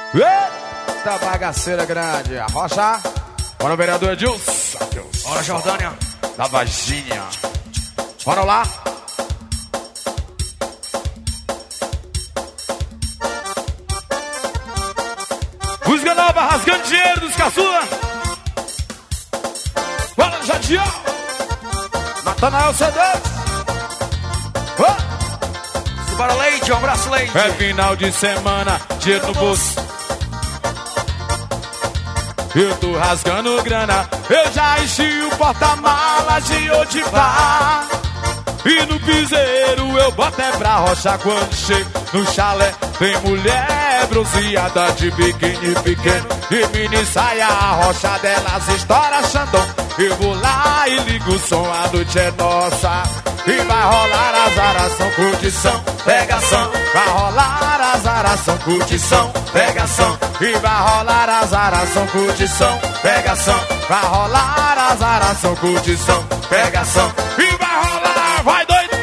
Eita bagaceira grande. Arrocha. Bora o vereador Edilson. Bora, Jordânia. Da Varginha. Bora lá. Música nova, rasgando dinheiro dos caçula. Bora, Jadiel. Natanael C2. Bora, Leite, um abraço, Leite. É final de semana, dinheiro no bolso. Eu tô rasgando grana. Eu já enchi o porta-malas de Odipá. E no piseiro eu boto é pra rocha. Quando chego no chalé tem mulher bronzeada de biquíni pequeno e mini saia. A rocha delas estoura Xandão. Eu vou lá e ligo o som, a noite é nossa. E vai rolar azaração, curtição, pegação. Vai rolar azaração, curtição, pegação. E vai rolar azaração, curtição, pegação. Vai rolar azaração, curtição, pegação. E vai rolar, vai doido.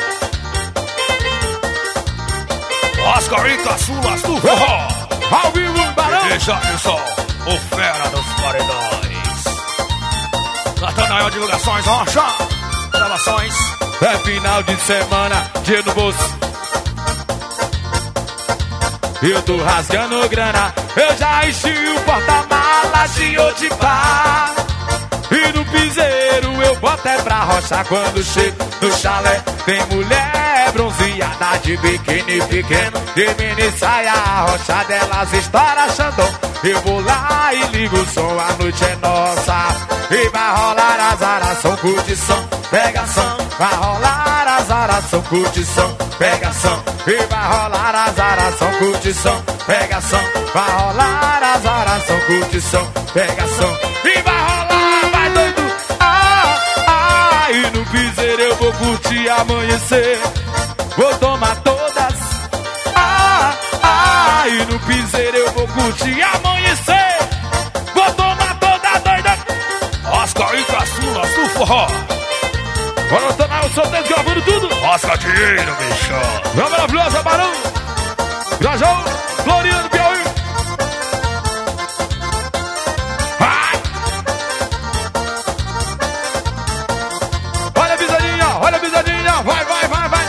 Oscarito, Açulas do forró. Ao vivo, barão. Deixa o sol, o fera dos paredões. Natanael, divulgações, rocha. Gravações. É final de semana, dinheiro no bolso. Eu tô rasgando grana. Eu já enchi o porta-malas de Odipá. E no piseiro eu boto é pra rocha. Quando chego no chalé tem mulher bronzeada de biquíni pequeno e mini saia. A rocha delas estoura Xandão. Eu vou lá e ligo o som, a noite é nossa. E vai rolar azaração, curtição, pegação. Vai rolar azaração, curtição, pegação. E vai rolar azaração, curtição, pegação. Vai rolar azaração, curtição, pegação. E vai rolar, vai doido. E no piseiro eu vou curtir amanhecer. Vou tomar todas. E no piseiro eu vou curtir amanhecer. Vou tomar toda doida. Oscar e Caçulas do forró. Bora tornar o solteiro gravando tudo. Oscar dinheiro, bicho. Meu maravilhoso Barão. Grajão, Floriano, Piauí. Vai. Olha a pisadinha, olha a pisadinha. Vai, vai, vai, vai.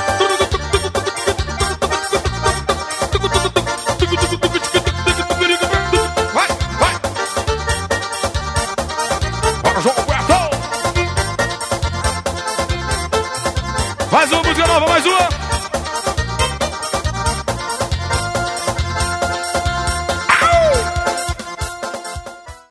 Vai, vai. Bora, João Roberto. Mais uma música nova, mais uma.